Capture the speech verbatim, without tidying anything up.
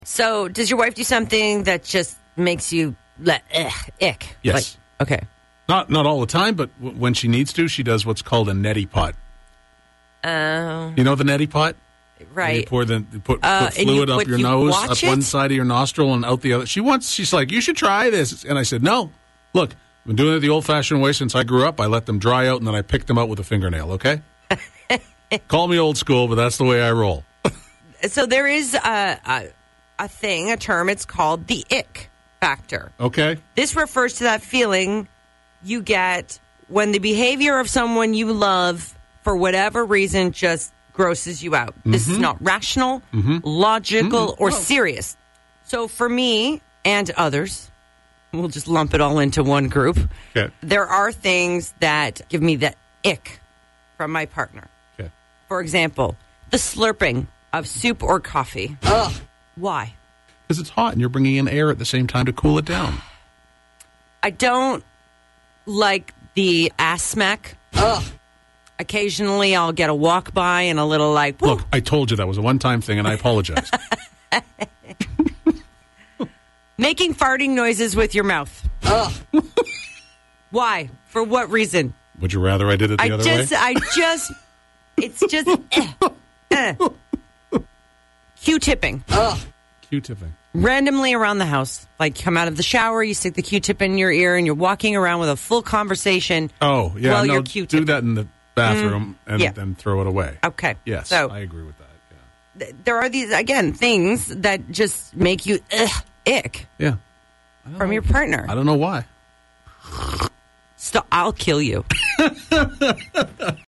So, does your wife do something that just makes you let ugh, ick? Yes. Like, okay. Not not all the time, but w- when she needs to, she does what's called a neti pot. Oh. You know the neti pot? Right. You pour the you put, Uh, put and fluid you- up what, your you nose, watch up one it? side of your nostril and out the other. She wants. She's like, you should try this. And I said, no. Look, I've been doing it the old-fashioned way since I grew up. I let them dry out and then I pick them out with a fingernail. Okay. Call me old school, but that's the way I roll. So there is a, a a thing, a term. It's called the ick factor. Okay. This refers to that feeling you get when the behavior of someone you love, for whatever reason, just grosses you out. This is not rational, logical, or serious. So for me and others, we'll just lump it all into one group. Okay. There are things that give me the ick from my partner. Okay. For example, the slurping of soup or coffee. Ugh. Why? Because it's hot and you're bringing in air at the same time to cool it down. I don't like the ass smack. Ugh. Occasionally, I'll get a walk by and a little like, whoa. Look, I told you that was a one-time thing, and I apologize. Making farting noises with your mouth. Ugh. Why? For what reason? Would you rather I did it the I other just, way? I just, it's just, eh, eh. Q-tipping. Ugh. Q-tipping. Randomly around the house. Like, come out of the shower, you stick the Q-tip in your ear, and you're walking around with a full conversation. Oh, yeah. while no, you're Q-tipping. do that in the bathroom and yeah. then throw it away. Okay. Yes, So, I agree with that. Yeah. th- there are these, again, things that just make you ugh, ick Yeah. from your partner. I don't know why. Stop. I'll kill you.